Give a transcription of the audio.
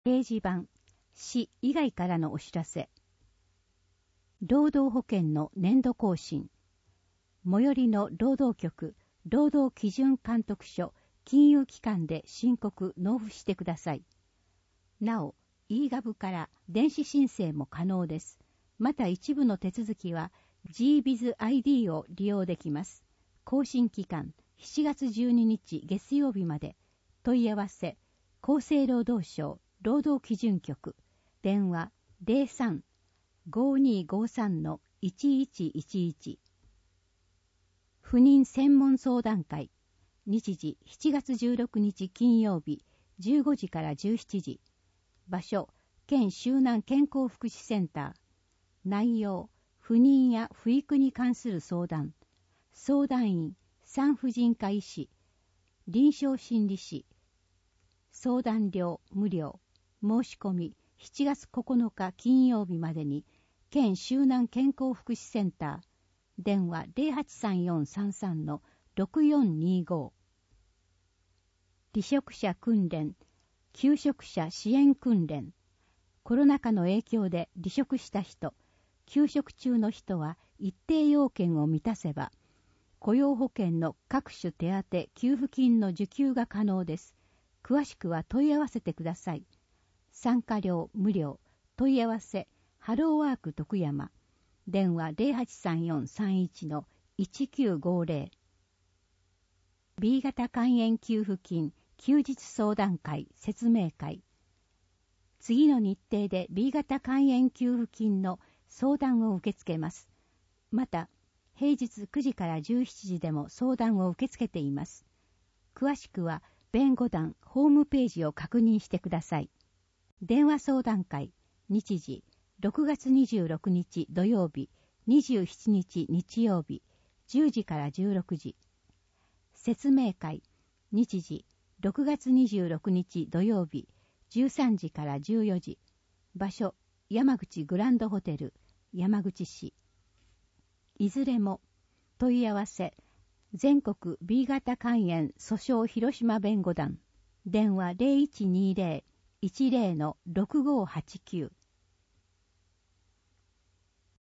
掲示板、市以外からのお知らせ。労働保険の年度更新。最寄りの労働局、労働基準監督署、金融機関で申告・納付してください。なお、e-gov から電子申請も可能です。また一部の手続きは GBizID を利用できます。更新期間、7月12日月曜日まで。問い合わせ、厚生労働省労働基準局、電話03-5253-1111。不妊専門相談会、日時7月16日金曜日15時から17時。場所、県周南健康福祉センター。内容、不妊や不育に関する相談。相談員、産婦人科医師、臨床心理士。相談料無料。申し込み7月9日金曜日までに、県周南健康福祉センター。電話083433-6425。離職者訓練、休職者支援訓練。コロナ禍の影響で離職した人、休職中の人は一定要件を満たせば、雇用保険の各種手当、給付金の受給が可能です。詳しくは問い合わせてください。参加料無料。問い合わせ、ハローワーク徳山。電話083431-1950。B 型肝炎給付金休日相談会説明会。次の日程で B 型肝炎給付金の相談を受け付けます。また、平日9時から17時でも相談を受け付けています。詳しくは、弁護団ホームページを確認してください。電話相談会、日時、6月26日土曜日、27日日曜日、10時から16時。説明会、日時、6月26日土曜日、13時から14時。場所、山口グランドホテル、山口市。いずれも、問い合わせ、全国 B 型肝炎訴訟広島弁護団。電話0120-10-6589。